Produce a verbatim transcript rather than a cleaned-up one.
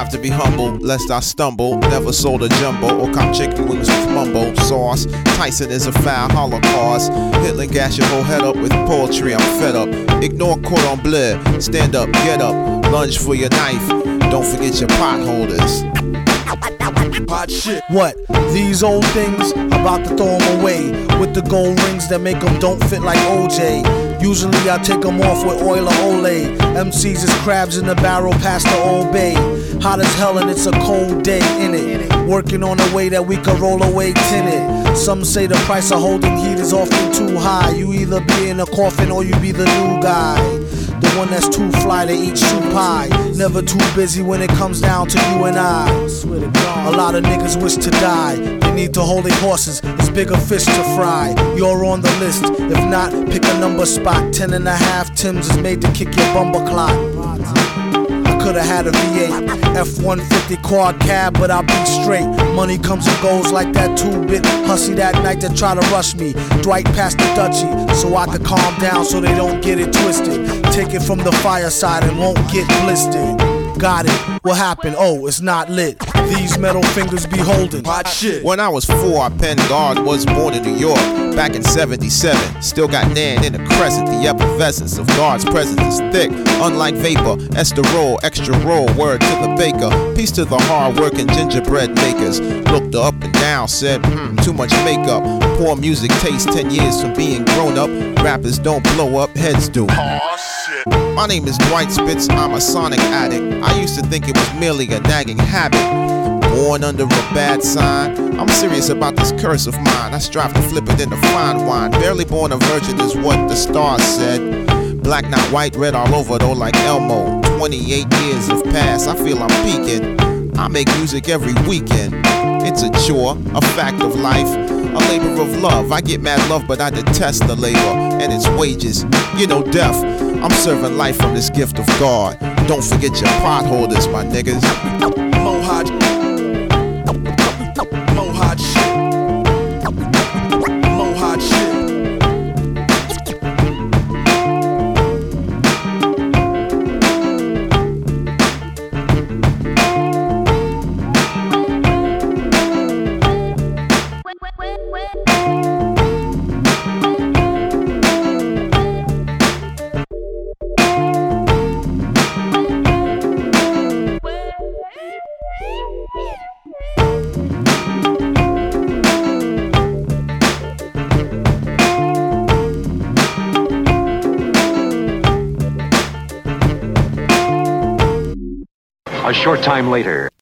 Strive to be humble, lest I stumble. Never sold a jumbo or cop chicken wings with mumbo sauce. Tyson is a foul holocaust. Hitler gas your whole head up with poetry, I'm fed up. Ignore cordon bleu, stand up, get up. Lunge for your knife, don't forget your potholders. Hot shit. What? These old things? About to throw them away with the gold rings that make them don't fit like O J. Usually I take them off with oil or Olay. M Cs is crabs in the barrel past the Old Bay. Hot as hell and it's a cold day in it. Working on a way that we can roll away tinted. Some say the price of holding heat is often too high. You either be in a coffin or you be the new guy. The one that's too fly to eat shoe pie. Never too busy when it comes down to you and I. A lot of niggas wish to die. They need to hold their horses, it's bigger fish to fry. You're on the list, if not, pick a number spot. Ten and a half Tims is made to kick your bumper clock. I could've had a V eight, F one fifty quad cab, but I'll be straight. Money comes and goes like that two-bit hussy that night that try to rush me. Dwight passed the Dutchie, so I could calm down so they don't get it twisted. Take it from the fireside and won't get blistered. Got it, what happened? Oh, it's not lit. These metal fingers be holding hot shit. When I was four, I penned God was born in New York back in seventy-seven. Still got Nan in the crescent. The effervescence of God's presence is thick, unlike vapor. Esterol, extra roll, word to the baker. Peace to the hard-working gingerbread makers. Looked her up and down, said, hmm, too much makeup. Poor music taste, ten years from being grown up. Rappers don't blow up, heads do. My name is Dwight Spitz, I'm a sonic addict. I used to think it was merely a nagging habit. Born under a bad sign, I'm serious about this curse of mine. I strive to flip it into fine wine. Barely born a virgin is what the stars said. Black, not white, red all over though like Elmo. Twenty-eight years have passed, I feel I'm peaking. I make music every weekend. It's a chore, a fact of life, a labor of love. I get mad love, but I detest the labor and its wages. You know, death. I'm serving life from this gift of God. Don't forget your potholders, my niggas. Mo hot, mo hot shit, mo hot shit. A short time later.